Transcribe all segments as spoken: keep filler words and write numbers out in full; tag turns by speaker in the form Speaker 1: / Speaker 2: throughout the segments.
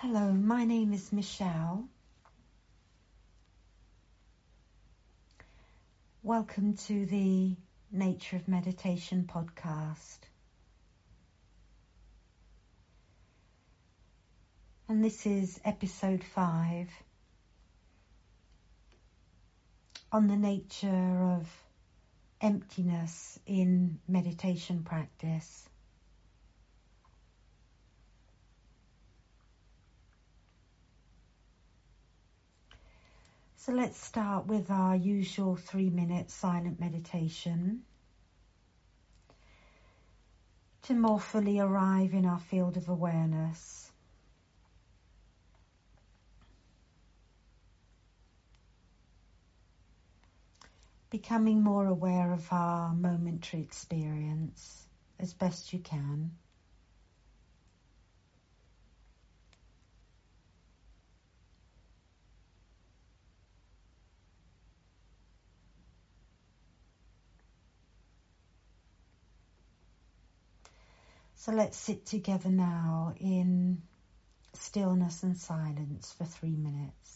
Speaker 1: Hello, my name is Michelle. Welcome to the Nature of Meditation podcast. And this is episode five on the nature of emptiness in meditation practice. So let's start with our usual three minute silent meditation to more fully arrive in our field of awareness. Becoming more aware of our momentary experience as best you can. So let's sit together now in stillness and silence for three minutes.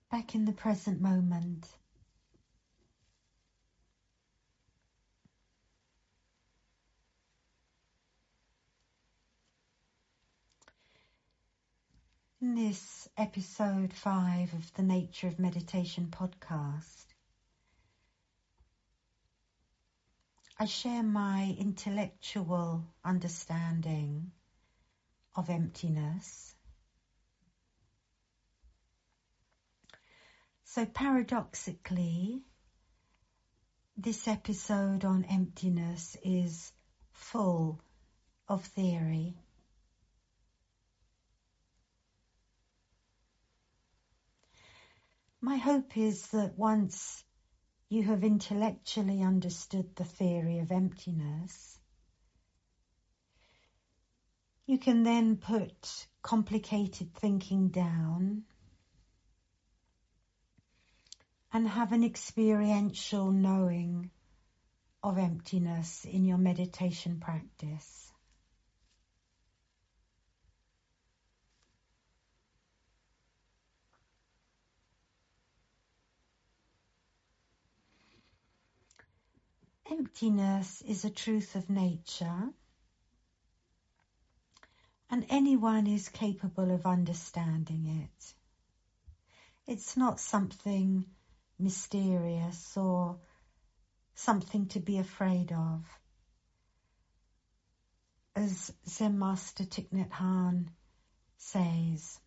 Speaker 1: back in the present moment. In this episode five of the Nature of Meditation podcast, I share my intellectual understanding of emptiness. So paradoxically, this episode on emptiness is full of theory. My hope is that once you have intellectually understood the theory of emptiness, you can then put complicated thinking down and have an experiential knowing of emptiness in your meditation practice. Emptiness is a truth of nature, and anyone is capable of understanding it. It's not something mysterious or something to be afraid of. As Zen Master Thich Nhat Hanh says,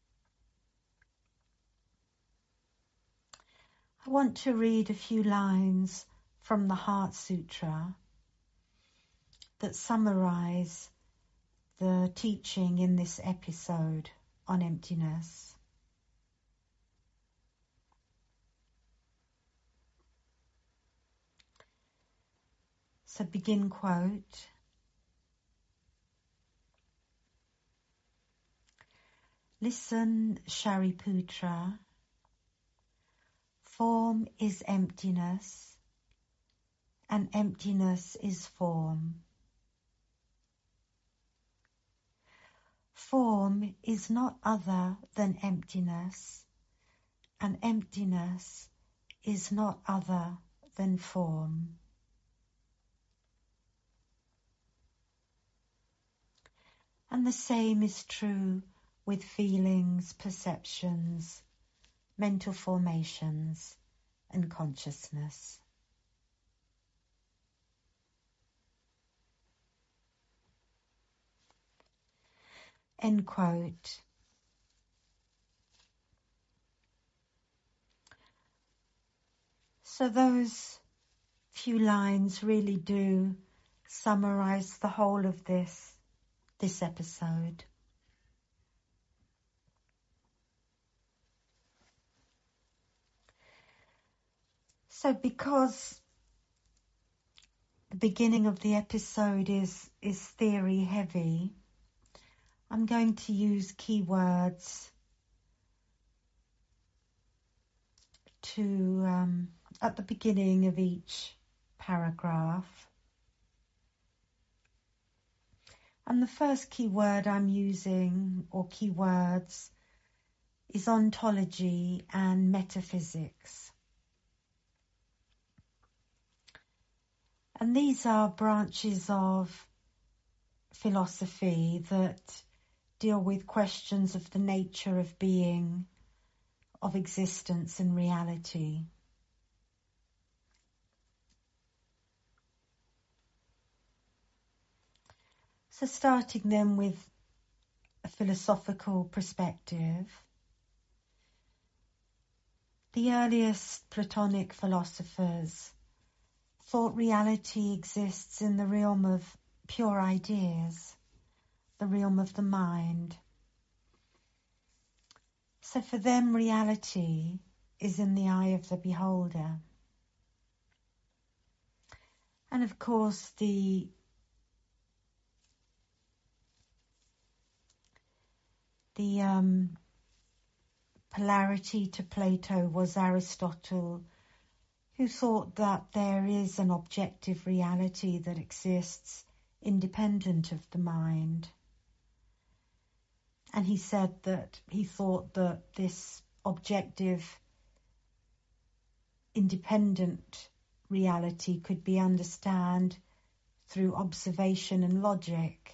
Speaker 1: I want to read a few lines from the Heart Sutra that summarize the teaching in this episode on emptiness. So begin quote. Listen, Shariputra. Form is emptiness, and emptiness is form. Form is not other than emptiness, and emptiness is not other than form. And the same is true with feelings, perceptions, mental formations, and consciousness. End quote. So those few lines really do summarize the whole of this, this episode. So because the beginning of the episode is, is theory heavy, I'm going to use keywords to um, at the beginning of each paragraph. And the first keyword I'm using, or keywords, is ontology and metaphysics. And these are branches of philosophy that deal with questions of the nature of being, of existence and reality. So starting then with a philosophical perspective, the earliest Platonic philosophers thought reality exists in the realm of pure ideas, the realm of the mind. So for them, reality is in the eye of the beholder. And of course, the the um, polarity to Plato was Aristotle, who thought that there is an objective reality that exists independent of the mind. And he said that he thought that this objective, independent reality could be understood through observation and logic.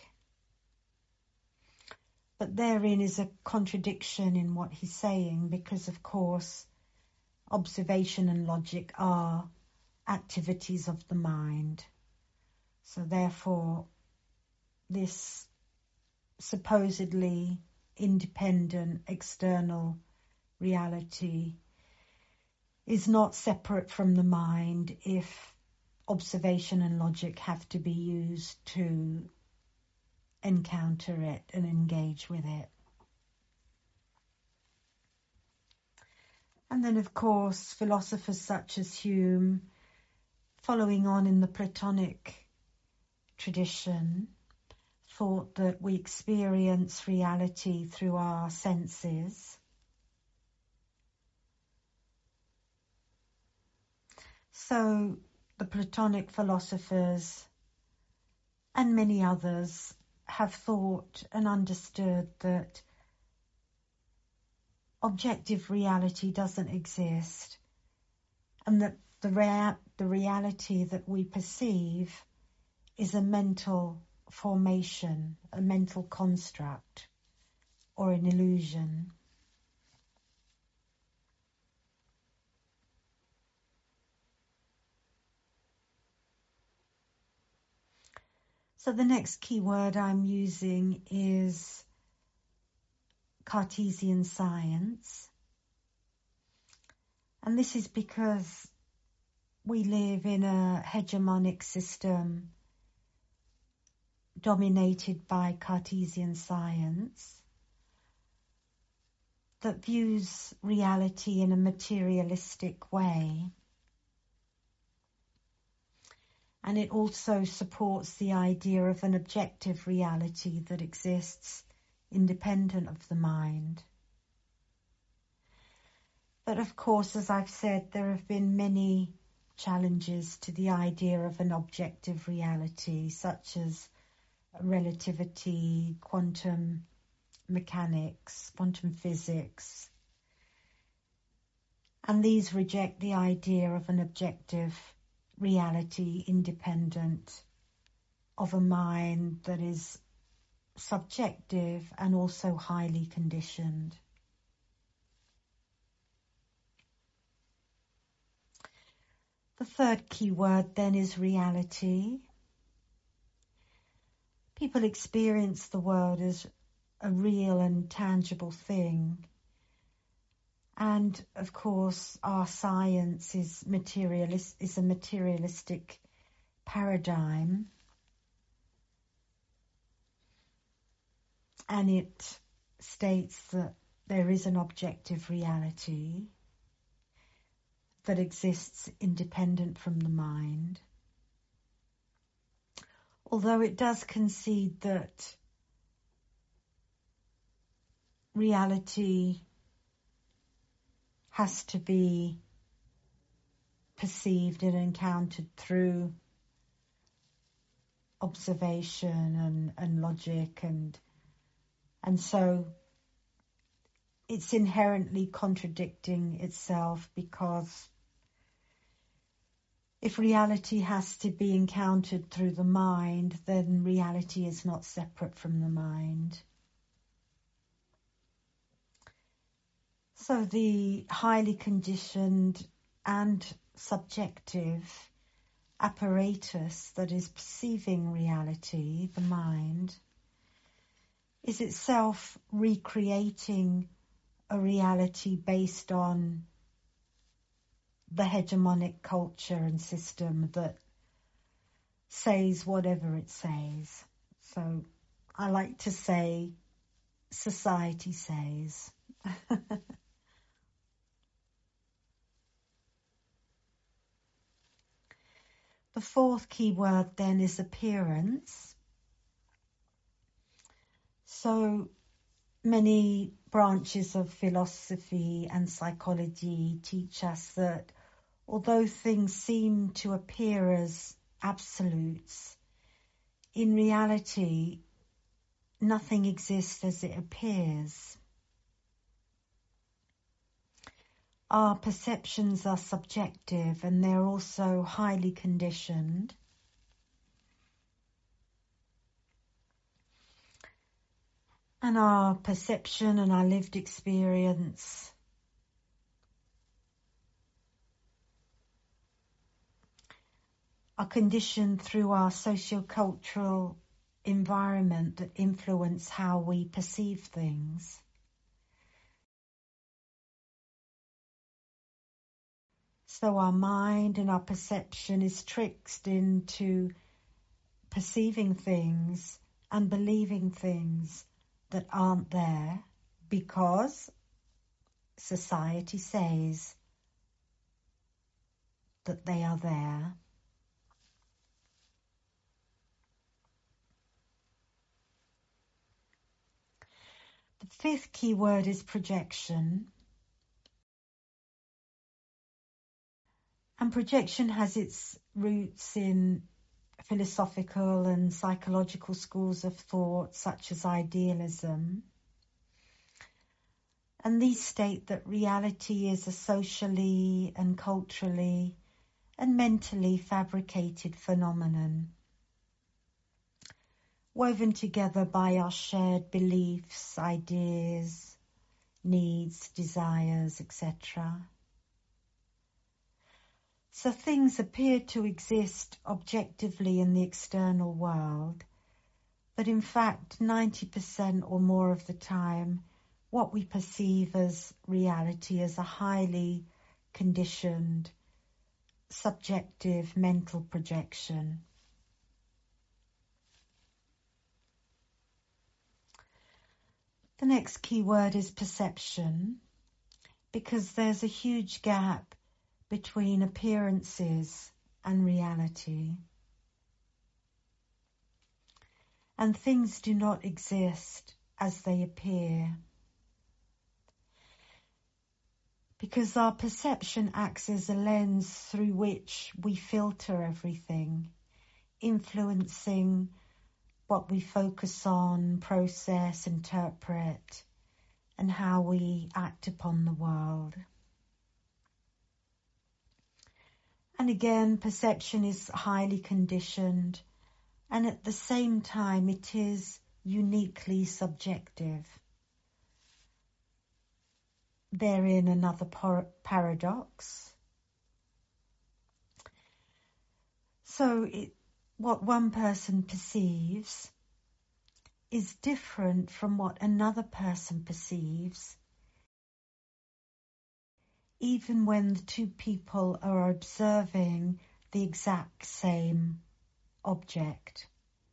Speaker 1: But therein is a contradiction in what he's saying, because of course observation and logic are activities of the mind. So therefore this supposedly independent external reality is not separate from the mind if observation and logic have to be used to encounter it and engage with it. And then, of course, philosophers such as Hume, following on in the Platonic tradition, thought that we experience reality through our senses. So the Platonic philosophers and many others have thought and understood that objective reality doesn't exist, and that the, rea- the reality that we perceive is a mental formation, a mental construct, or an illusion. So the next key word I'm using is Cartesian science. And this is because we live in a hegemonic system dominated by Cartesian science that views reality in a materialistic way. And it also supports the idea of an objective reality that exists independent of the mind. But of course, as I've said, there have been many challenges to the idea of an objective reality, such as relativity, quantum mechanics, quantum physics. And these reject the idea of an objective reality independent of a mind that is subjective and also highly conditioned. The third key word then is reality. People experience the world as a real and tangible thing. And of course, our science is materialist, is a materialistic paradigm. And it states that there is an objective reality that exists independent from the mind. Although it does concede that reality has to be perceived and encountered through observation and, and logic, and and so it's inherently contradicting itself, because if reality has to be encountered through the mind, then reality is not separate from the mind. So the highly conditioned and subjective apparatus that is perceiving reality, the mind, is itself recreating a reality based on the hegemonic culture and system that says whatever it says. So I like to say society says. The fourth key word then is appearance. So many branches of philosophy and psychology teach us that although things seem to appear as absolutes, in reality, nothing exists as it appears. our perceptions are subjective and they're also highly conditioned. And our perception and our lived experience are conditioned through our socio-cultural environment that influence how we perceive things. So our mind and our perception is tricked into perceiving things and believing things that aren't there because society says that they are there. The fifth key word is projection. And projection has its roots in philosophical and psychological schools of thought, such as idealism. And these state that reality is a socially and culturally and mentally fabricated phenomenon, woven together by our shared beliefs, ideas, needs, desires, et cetera. So things appear to exist objectively in the external world, but in fact ninety percent or more of the time what we perceive as reality is a highly conditioned, subjective mental projection. The next key word is perception, because there's a huge gap between appearances and reality. And things do not exist as they appear. Because our perception acts as a lens through which we filter everything, influencing what we focus on, process, interpret, and how we act upon the world. And again, perception is highly conditioned, and at the same time it is uniquely subjective. Therein another par- paradox. So it, what one person perceives is different from what another person perceives, even when the two people are observing the exact same object.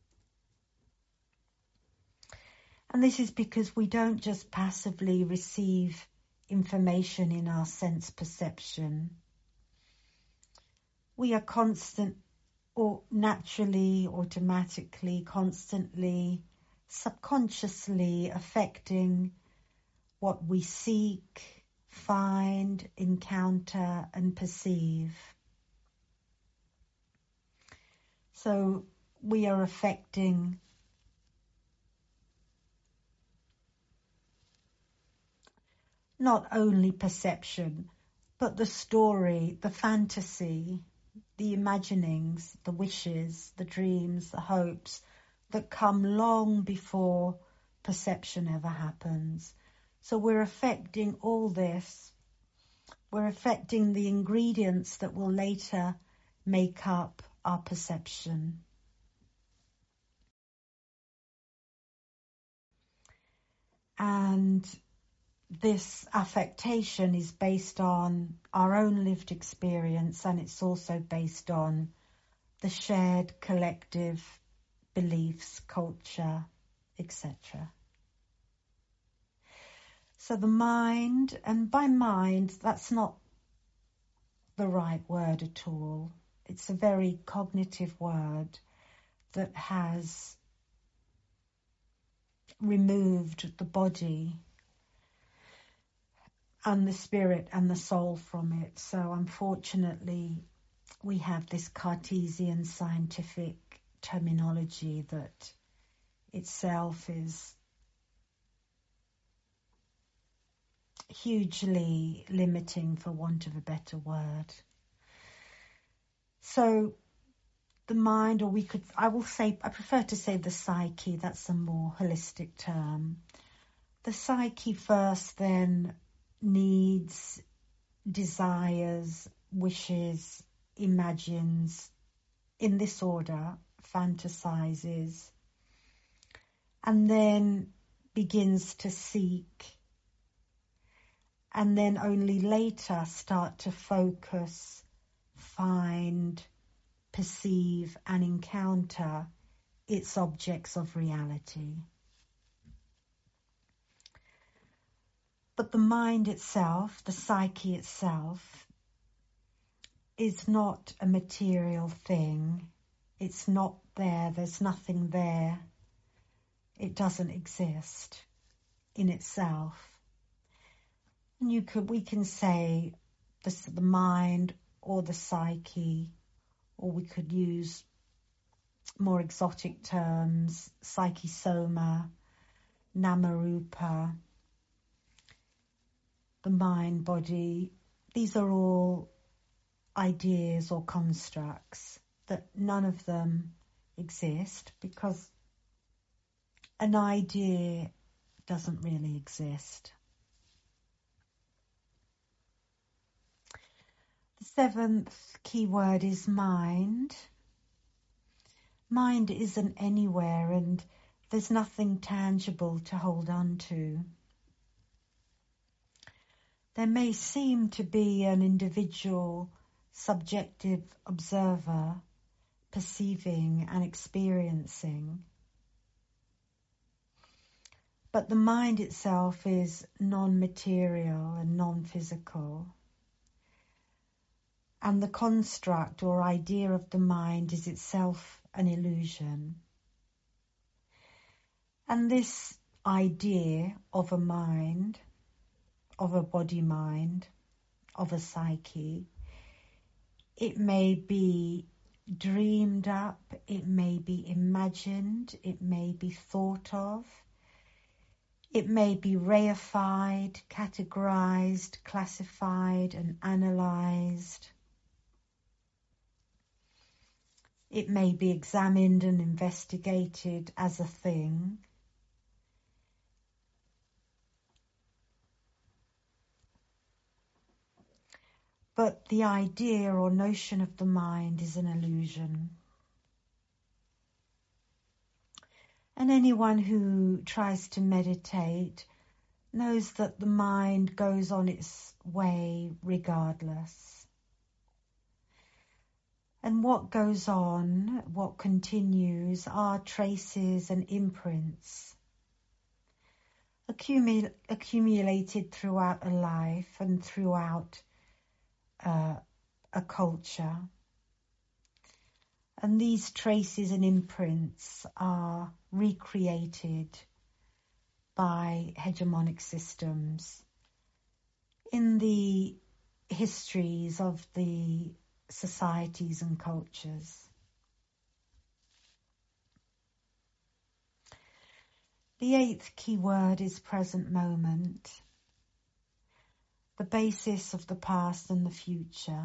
Speaker 1: And this is because we don't just passively receive information in our sense perception. We are constant or naturally, automatically, constantly, subconsciously affecting what we seek, find, encounter, and perceive. So we are affecting not only perception, but the story, the fantasy, the imaginings, the wishes, the dreams, the hopes that come long before perception ever happens. So we're affecting all this. We're affecting the ingredients that will later make up our perception. And this affectation is based on our own lived experience, and it's also based on the shared collective beliefs, culture, et cetera. So the mind, and by mind, that's not the right word at all. It's a very cognitive word that has removed the body and the spirit and the soul from it. So unfortunately, we have this Cartesian scientific terminology that itself is hugely limiting, for want of a better word. So the mind, or we could, I will say, I prefer to say the psyche, that's a more holistic term. The psyche first then needs, desires, wishes, imagines, in this order, fantasizes, and then begins to seek, and then only later start to focus, find, perceive and encounter its objects of reality. But the mind itself, the psyche itself, is not a material thing. It's not there. There's nothing there. It doesn't exist in itself. And you could, we can say this, the mind or the psyche, or we could use more exotic terms, psychisoma, namarupa, the mind, body. These are all ideas or constructs that none of them exist, because an idea doesn't really exist. The seventh key word is mind. Mind isn't anywhere, and there's nothing tangible to hold on to. There may seem to be an individual, subjective observer perceiving and experiencing, but the mind itself is non-material and non-physical, and the construct or idea of the mind is itself an illusion. And this idea of a mind, of a body-mind, of a psyche, it may be dreamed up, it may be imagined, it may be thought of, it may be reified, categorized, classified and analyzed. It may be examined and investigated as a thing. But the idea or notion of the mind is an illusion. And anyone who tries to meditate knows that the mind goes on its way regardless. And what goes on, what continues, are traces and imprints accumul- accumulated throughout a life and throughout uh, a culture. And these traces and imprints are recreated by hegemonic systems in the histories of the societies and cultures. The eighth key word is present moment, the basis of the past and the future.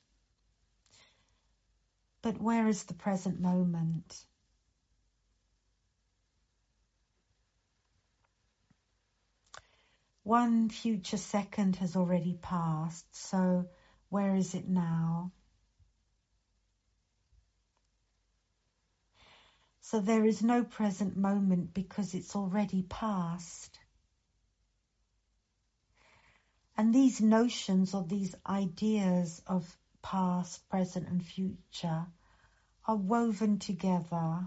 Speaker 1: But where is the present moment? One future second has already passed, so where is it now? So there is no present moment because it's already past. And these notions or these ideas of past, present and future are woven together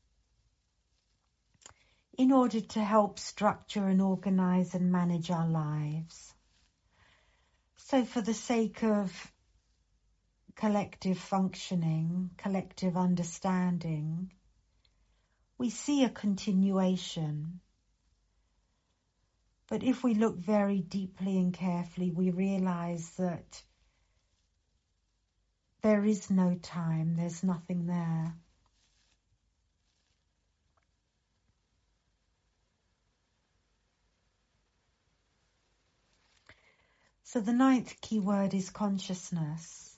Speaker 1: in order to help structure and organize and manage our lives. So for the sake of collective functioning, collective understanding, we see a continuation. But if we look very deeply and carefully, we realize that there is no time, there's nothing there. So the ninth key word is consciousness.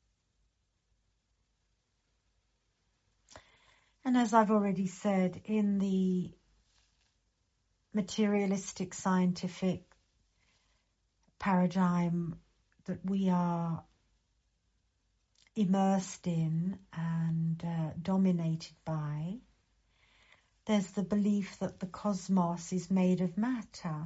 Speaker 1: And as I've already said, in the materialistic scientific paradigm that we are immersed in and uh, dominated by, there's the belief that the cosmos is made of matter,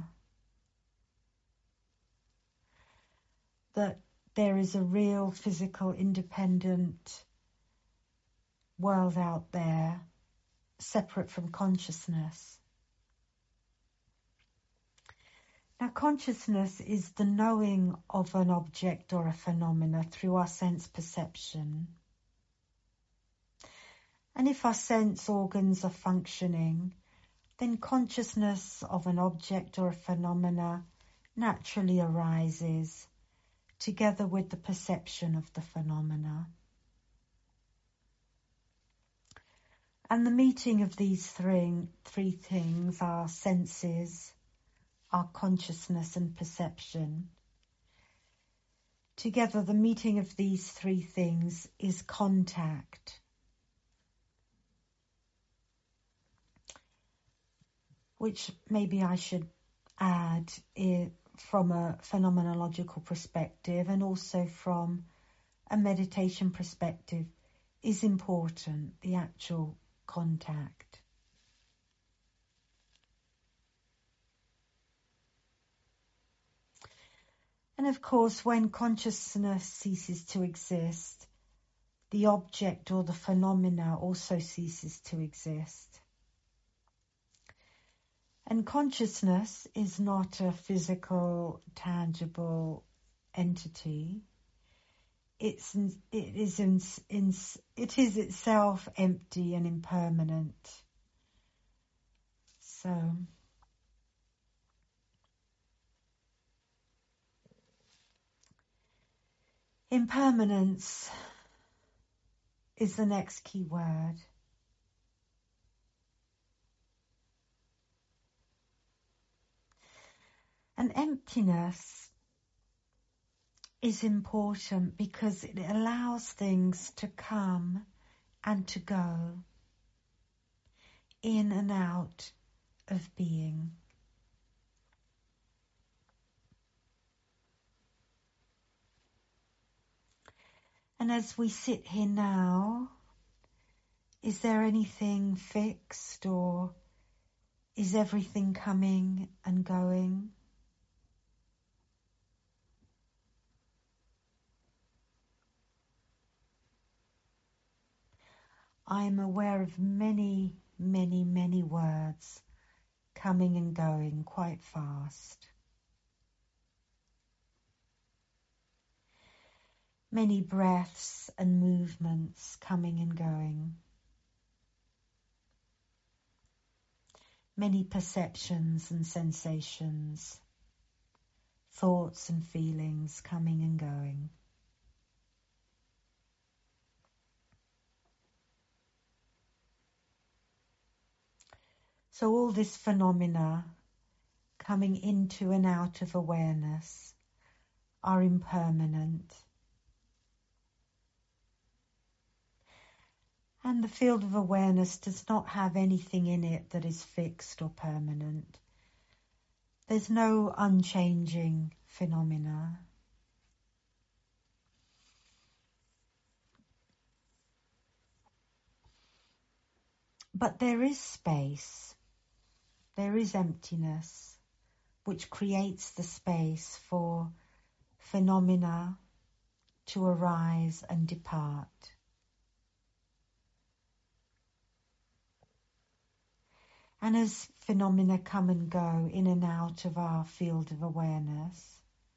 Speaker 1: that there is a real physical independent world out there separate from consciousness. Now, consciousness is the knowing of an object or a phenomena through our sense perception. And if our sense organs are functioning, then consciousness of an object or a phenomena naturally arises together with the perception of the phenomena. And the meeting of these three, three things, our senses, our consciousness and perception, together the meeting of these three things is contact. Which maybe I should add it from a phenomenological perspective and also from a meditation perspective is important, the actual contact. And of course, when consciousness ceases to exist, the object or the phenomena also ceases to exist. And consciousness is not a physical, tangible entity. It's it is in, in, it is itself empty and impermanent. So impermanence is the next key word. And emptiness is important because it allows things to come and to go, in and out of being. And as we sit here now, is there anything fixed, or is everything coming and going? I am aware of many, many, many words coming and going quite fast. Many breaths and movements coming and going. Many perceptions and sensations, thoughts and feelings coming and going. So all this phenomena coming into and out of awareness are impermanent. And the field of awareness does not have anything in it that is fixed or permanent. There's no unchanging phenomena. But there is space, there is emptiness, which creates the space for phenomena to arise and depart. And as phenomena come and go in and out of our field of awareness,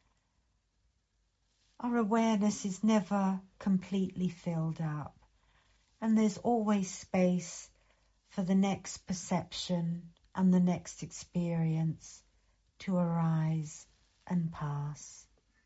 Speaker 1: our awareness is never completely filled up, and there's always space for the next perception and the next experience to arise and pass.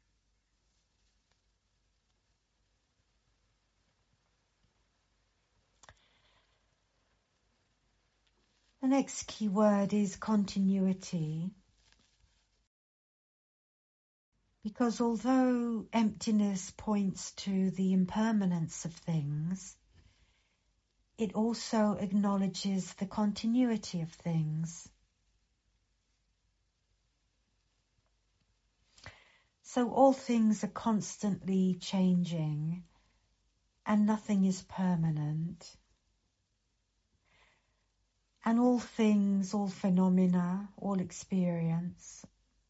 Speaker 1: The next key word is continuity. Because although emptiness points to the impermanence of things, it also acknowledges the continuity of things. So all things are constantly changing and nothing is permanent. And all things, all phenomena, all experience,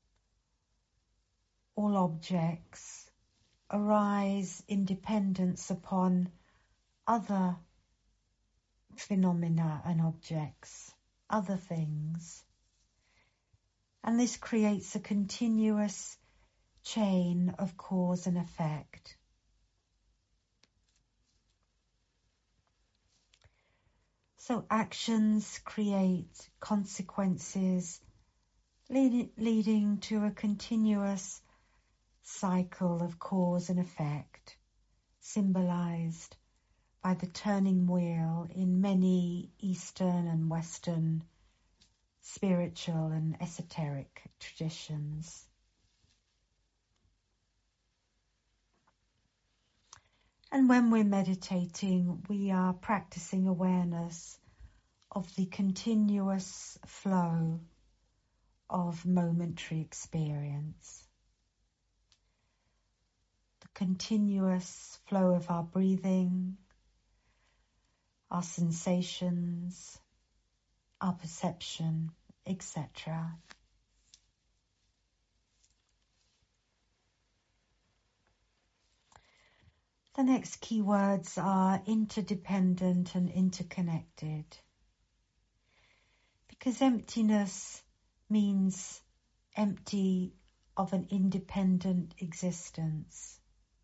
Speaker 1: all objects arise in dependence upon other phenomena and objects, other things. And this creates a continuous chain of cause and effect. So actions create consequences, lead, leading to a continuous cycle of cause and effect, symbolized by the turning wheel in many Eastern and Western spiritual and esoteric traditions. And when we're meditating, we are practicing awareness of the continuous flow of momentary experience. The continuous flow of our breathing, our sensations, our perception, et cetera. The next key words are interdependent and interconnected. Because emptiness means empty of an independent existence.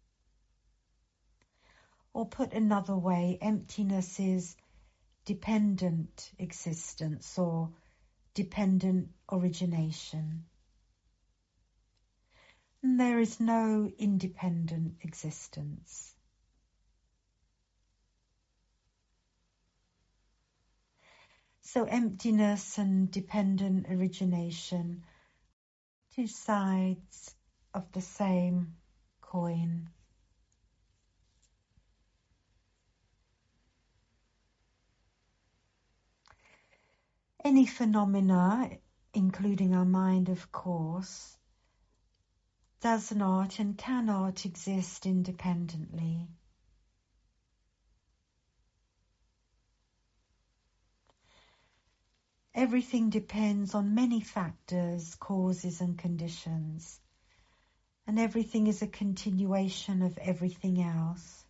Speaker 1: Or put another way, emptiness is dependent existence or dependent origination. And there is no independent existence. So emptiness and dependent origination, two sides of the same coin. Any phenomena, including our mind of course, does not and cannot exist independently. Everything depends on many factors, causes and conditions, and everything is a continuation of everything else.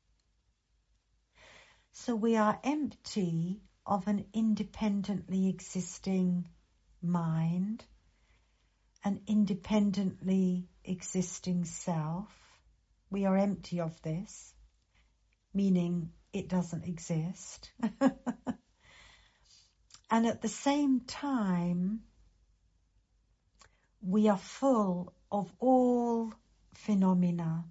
Speaker 1: So we are empty of an independently existing mind, an independently existing self. We are empty of this, meaning it doesn't exist. And at the same time, we are full of all phenomena.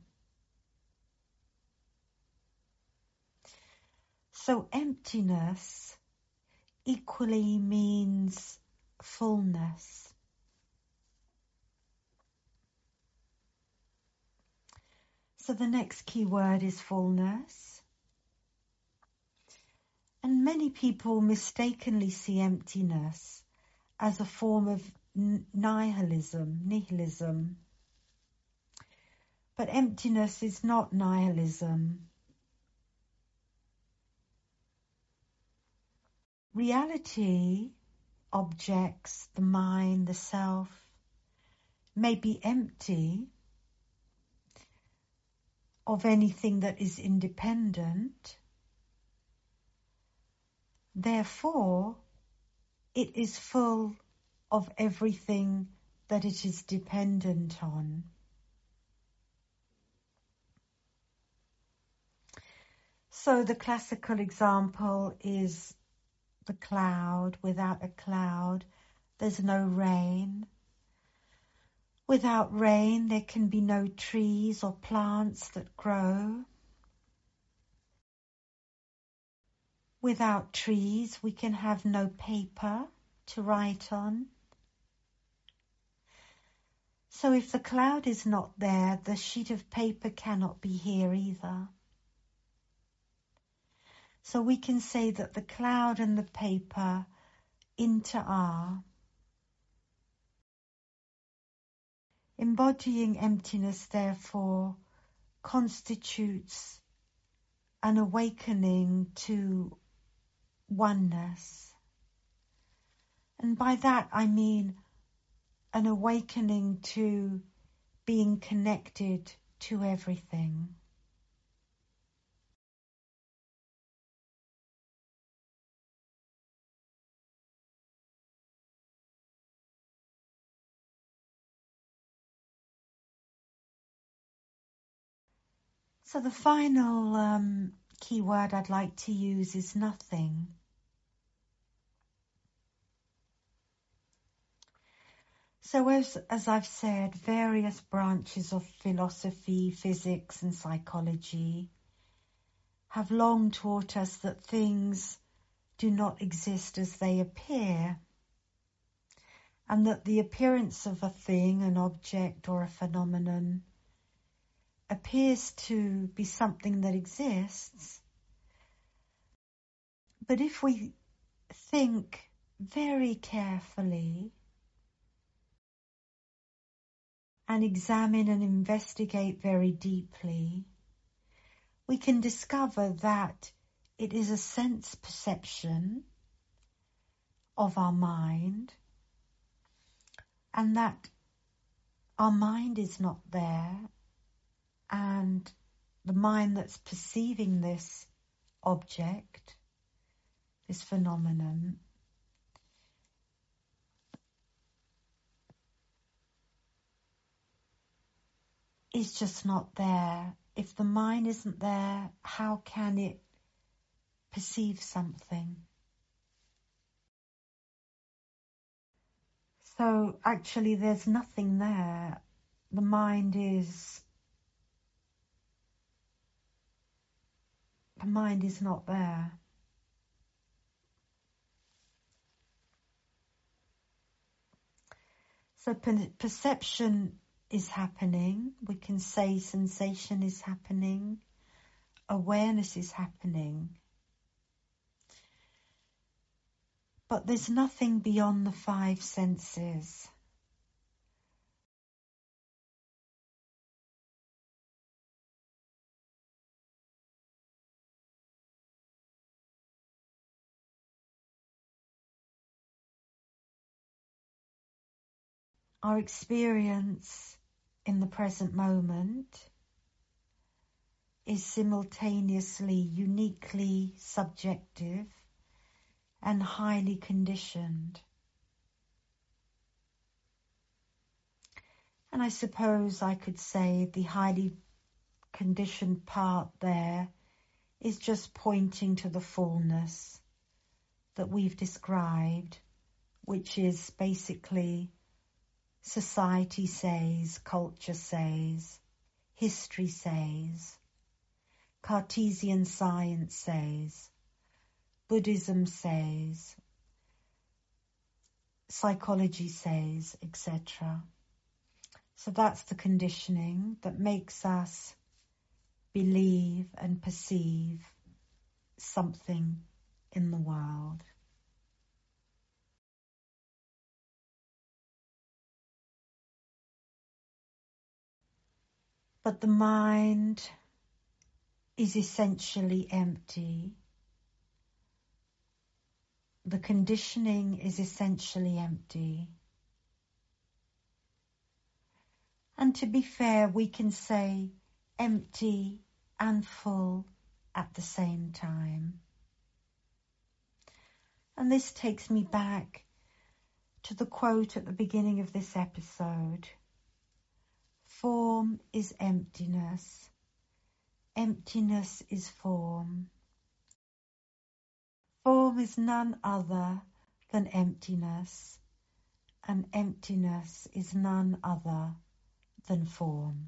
Speaker 1: So emptiness equally means fullness. So the next key word is fullness. And many people mistakenly see emptiness as a form of nihilism, nihilism. But emptiness is not nihilism. Reality, objects, the mind, the self, may be empty of anything that is independent. Therefore, it is full of everything that it is dependent on. So the classical example is the cloud. Without a cloud, there's no rain. Without rain, there can be no trees or plants that grow. Without trees, we can have no paper to write on. So if the cloud is not there, the sheet of paper cannot be here either. So we can say that the cloud and the paper inter-are. Embodying emptiness, therefore, constitutes an awakening to oneness. And by that I mean an awakening to being connected to everything. So the final um, key word I'd like to use is nothing. So as, as I've said, various branches of philosophy, physics and psychology have long taught us that things do not exist as they appear, and that the appearance of a thing, an object or a phenomenon, appears to be something that exists. But if we think very carefully and examine and investigate very deeply, we can discover that it is a sense perception of our mind, and that our mind is not there, and the mind that's perceiving this object, this phenomenon, is just not there. If the mind isn't there, how can it perceive something? So actually there's nothing there. The mind is, the mind is not there. So per- perception is happening. We can say sensation is happening. Awareness is happening. But there's nothing beyond the five senses. Our experience in the present moment is simultaneously uniquely subjective and highly conditioned. And I suppose I could say the highly conditioned part there is just pointing to the fullness that we've described, which is basically society says, culture says, history says, Cartesian science says, Buddhism says, psychology says, et cetera. So that's the conditioning that makes us believe and perceive something in the world. But the mind is essentially empty. The conditioning is essentially empty. And to be fair, we can say empty and full at the same time. And this takes me back to the quote at the beginning of this episode. Form is emptiness. Emptiness is form. Form is none other than emptiness, and emptiness is none other than form.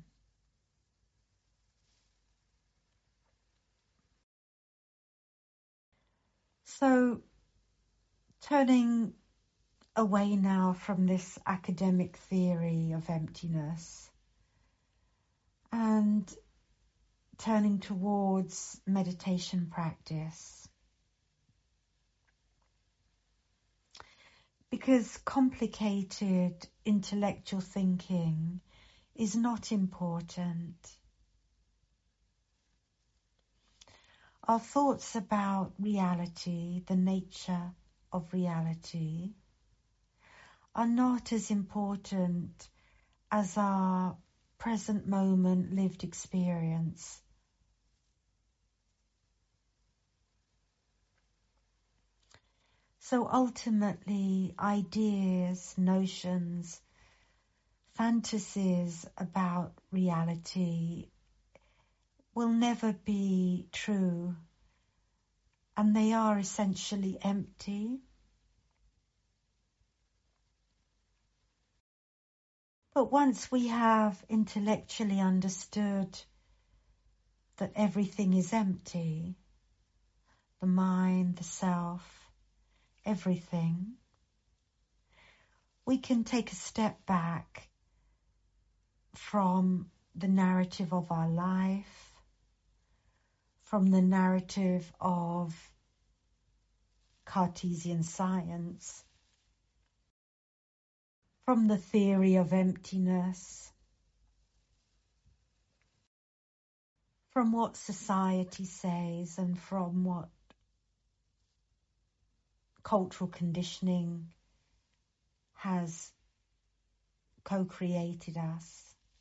Speaker 1: So, turning away now from this academic theory of emptiness and turning towards meditation practice. Because complicated intellectual thinking is not important. Our thoughts about reality, the nature of reality, are not as important as our present moment lived experience. So ultimately, ideas, notions, fantasies about reality will never be true, and they are essentially empty. But once we have intellectually understood that everything is empty, the mind, the self, everything, we can take a step back from the narrative of our life, from the narrative of Cartesian science, from the theory of emptiness, from what society says and from what cultural conditioning has co-created us.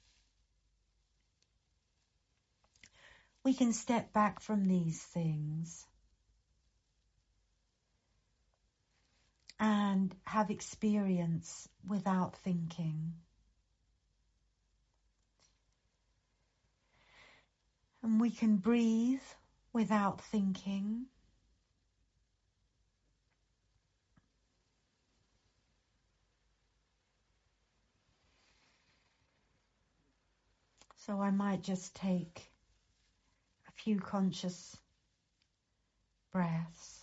Speaker 1: We can step back from these things and have experience without thinking. And we can breathe without thinking. So I might just take a few conscious breaths.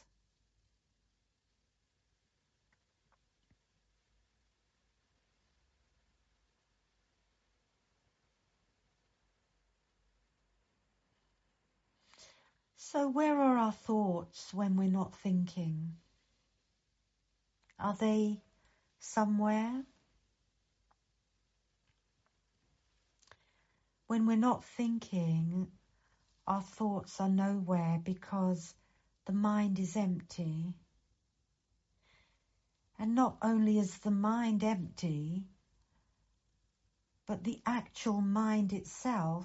Speaker 1: So where are our thoughts when we're not thinking? Are they somewhere? When we're not thinking, our thoughts are nowhere because the mind is empty. And not only is the mind empty, but the actual mind itself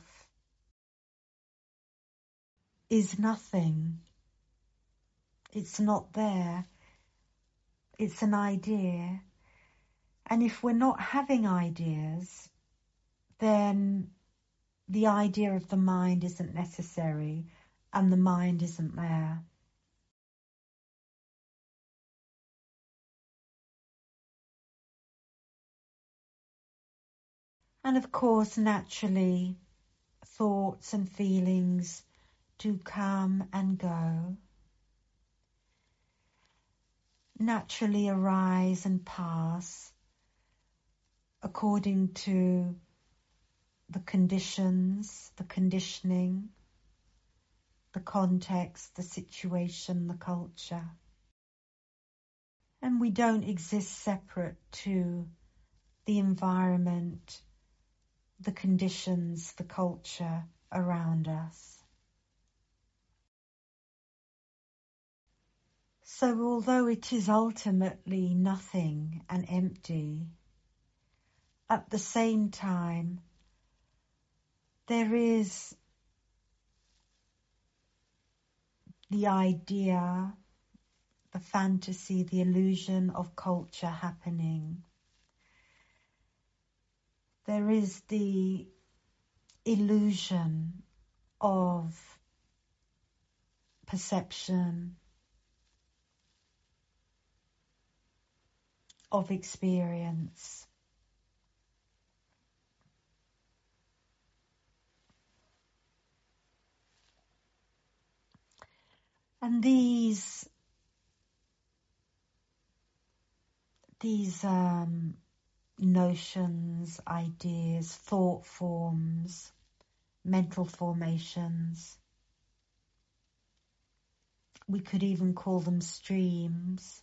Speaker 1: is nothing. It's not there. It's an idea. And if we're not having ideas, then the idea of the mind isn't necessary and the mind isn't there. And of course, naturally, thoughts and feelings do come and go, naturally arise and pass according to the conditions, the conditioning, the context, the situation, the culture. And we don't exist separate to the environment, the conditions, the culture around us. So although it is ultimately nothing and empty, at the same time, there is the idea, the fantasy, the illusion of culture happening. There is the illusion of perception, of experience. And these these um, notions, ideas, thought forms, mental formations. We could even call them streams,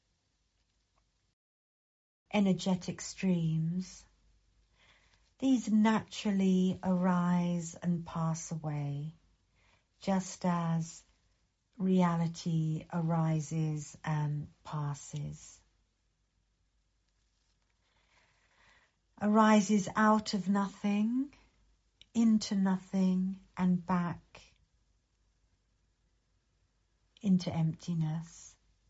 Speaker 1: energetic streams. These naturally arise and pass away, just as reality arises and passes. Arises out of nothing, into nothing, and back into emptiness.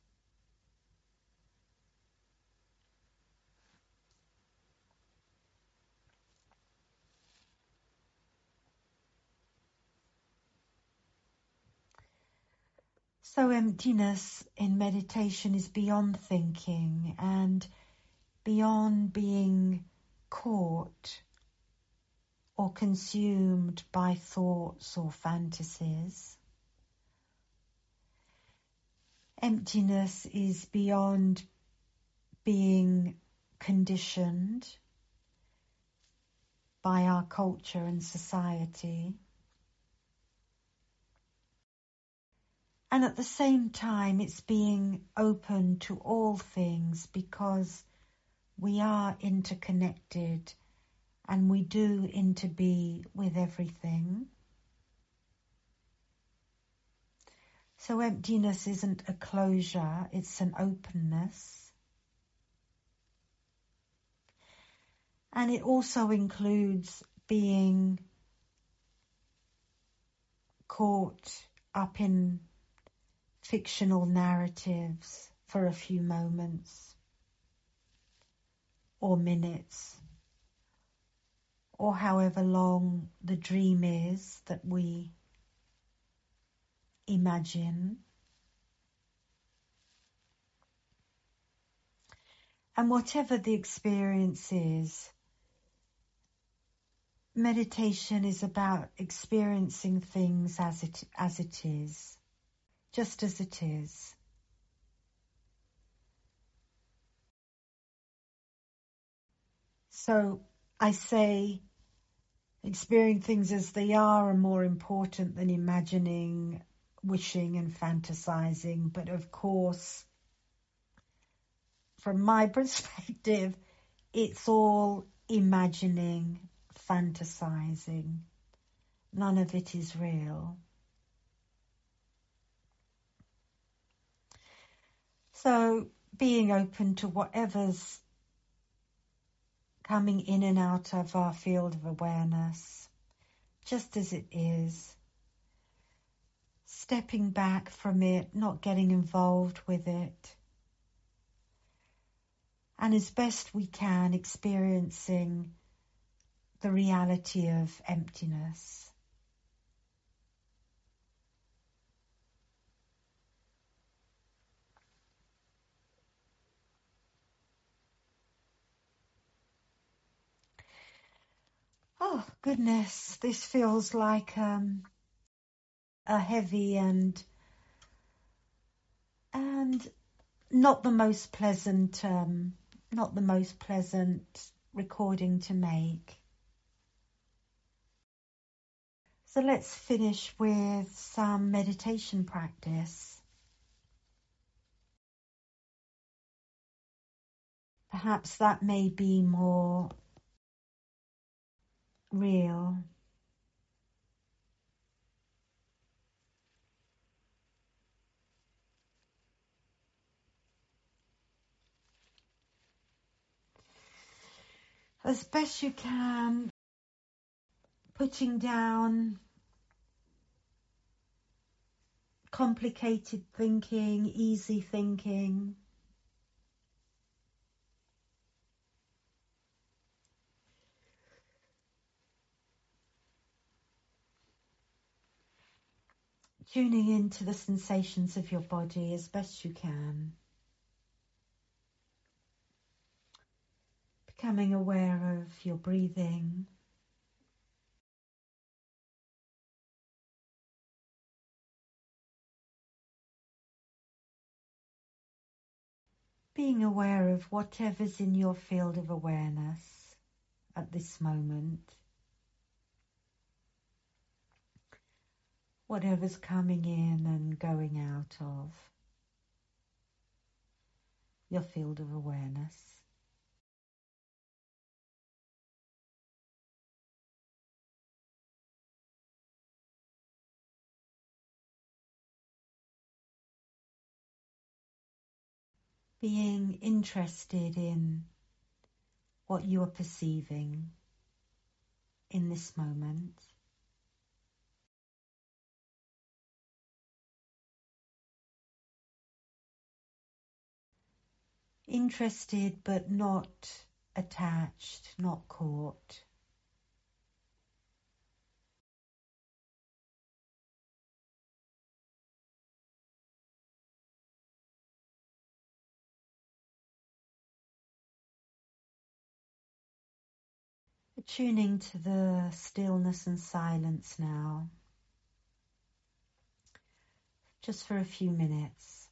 Speaker 1: So emptiness in meditation is beyond thinking and beyond being caught or consumed by thoughts or fantasies. Emptiness is beyond being conditioned by our culture and society. And at the same time, it's being open to all things because we are interconnected and we do interbe with everything. So emptiness isn't a closure, it's an openness. And it also includes being caught up in fictional narratives for a few moments or minutes, or however long the dream is that we imagine. And whatever the experience is, meditation is about experiencing things as it as it is, just as it is. So I say experiencing things as they are are more important than imagining, wishing and fantasizing. But of course, from my perspective, it's all imagining, fantasizing. None of it is real. So being open to whatever's coming in and out of our field of awareness, just as it is, stepping back from it, not getting involved with it, and as best we can experiencing the reality of emptiness. Oh goodness, this feels like um, a heavy and and not the most pleasant, um, not the most pleasant recording to make. So let's finish with some meditation practice. Perhaps that may be more real. As best you can, putting down complicated thinking, easy thinking. Tuning into the sensations of your body as best you can. Becoming aware of your breathing. Being aware of whatever's in your field of awareness at this moment, whatever's coming in and going out of your field of awareness. Being interested in what you are perceiving in this moment. Interested but not attached, not caught. Tuning to the stillness and silence now, just for a few minutes.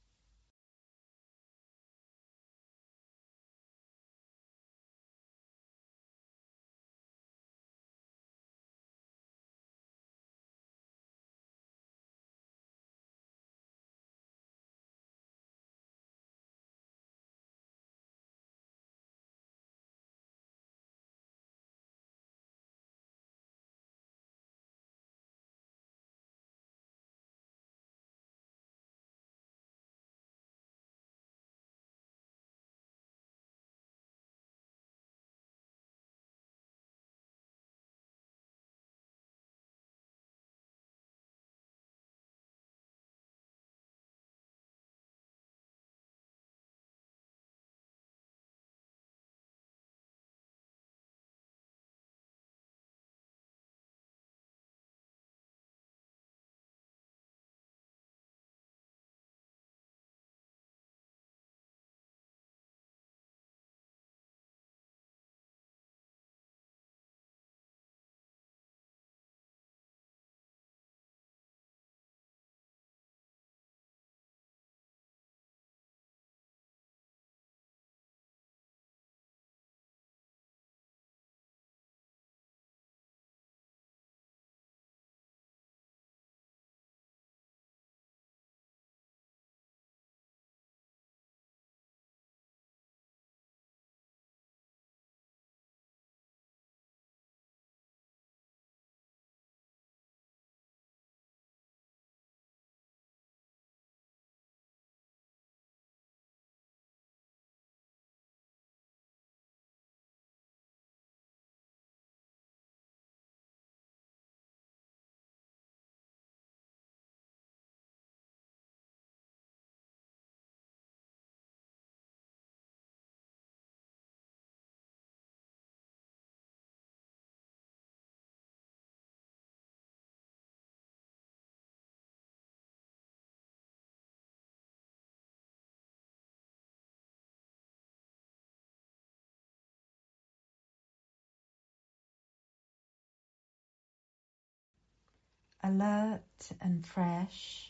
Speaker 1: Alert and fresh,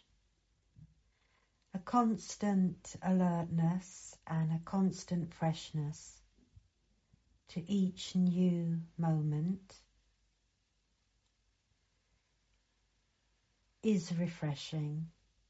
Speaker 1: a constant alertness and a constant freshness to each new moment is refreshing.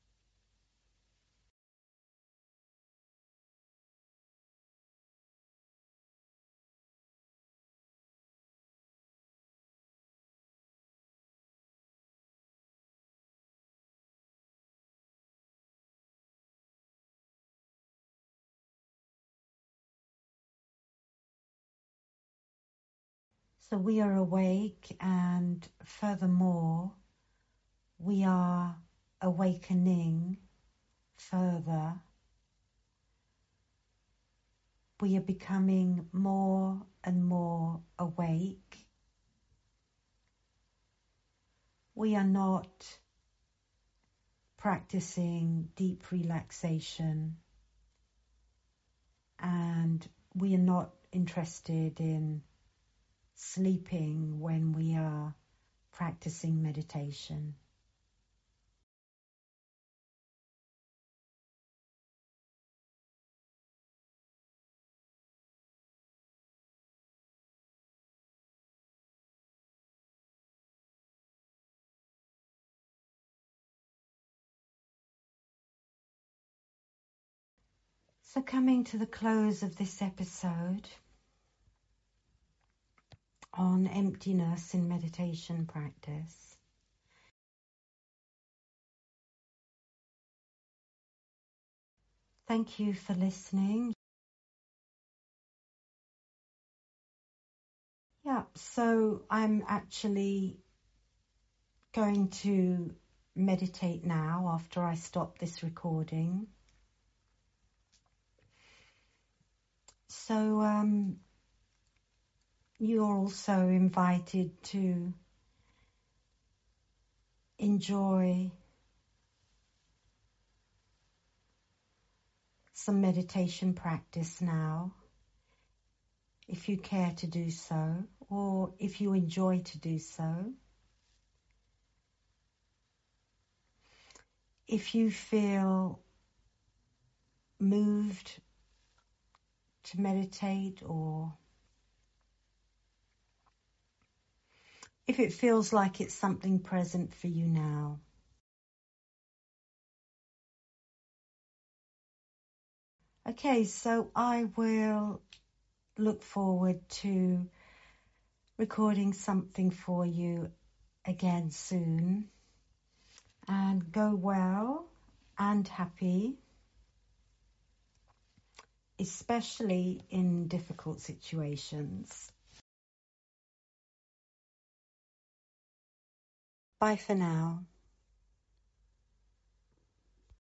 Speaker 1: So we are awake, and furthermore, we are awakening further. We are becoming more and more awake. We are not practicing deep relaxation, and we are not interested in sleeping when we are practicing meditation. So coming to the close of this episode on emptiness in meditation practice, thank you for listening. Yeah, so I'm actually going to meditate now after I stop this recording. So um, you're also invited to enjoy some meditation practice now, if you care to do so, or if you enjoy to do so. If you feel moved to meditate, or if it feels like it's something present for you now. Okay, so I will look forward to recording something for you again soon. And go well and happy, especially in difficult situations. Bye for now.